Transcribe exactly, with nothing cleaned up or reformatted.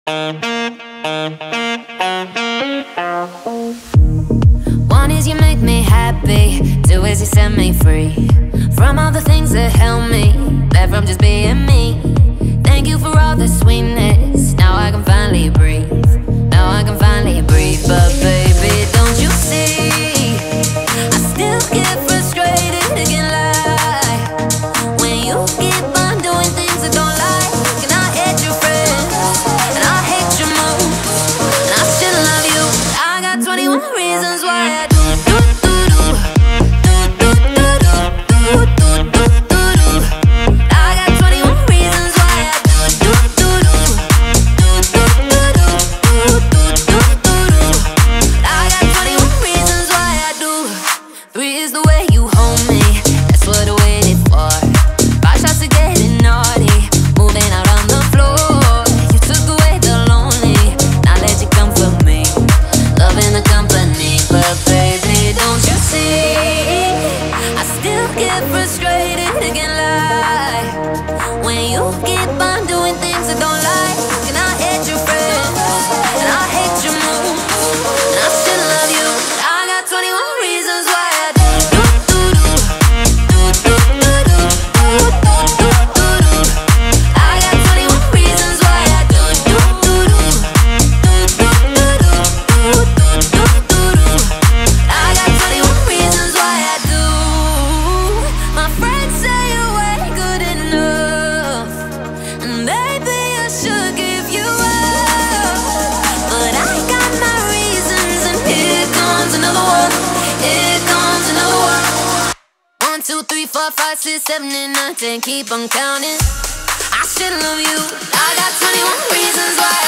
One is you make me happy, two is you set me free from all the things that held me back from just being me. Thank you for all the sweetness, now I can finally breathe. Now I can finally breathe, but baby, don't you see, I still get frustrated, can't lie, when you keep on doing things I don't like. And I hate your friends, and I hate your moves, and I still love you. I got twenty-one reasons why I do do do do do do do do do do do do. I got twenty-one reasons why I do do do do do do do do do do do do. I got twenty-one reasons why I do. Three is the way you hold me, that's what I waited for. Five shots of getting naughty, moving out on the floor. You took away the lonely, now let you come for me, loving the company. But baby, don't you see, I still get frustrated, can't lie, when you keep on doing things I don't like. And I hate your friends, and I hate your moves, and I still love you. I got twenty-one reasons why I do do do do do do do do do do do. I got twenty-one reasons why I do do do do do do do do do do do. I got twenty-one reasons why I do. My friends say you ain't good enough, and maybe I should give you up, but I got my reasons, and here comes another one. Here comes another one. One, two, three, four, five, six, seven, and nine, ten. Keep on counting. I should love you. I got twenty-one reasons why.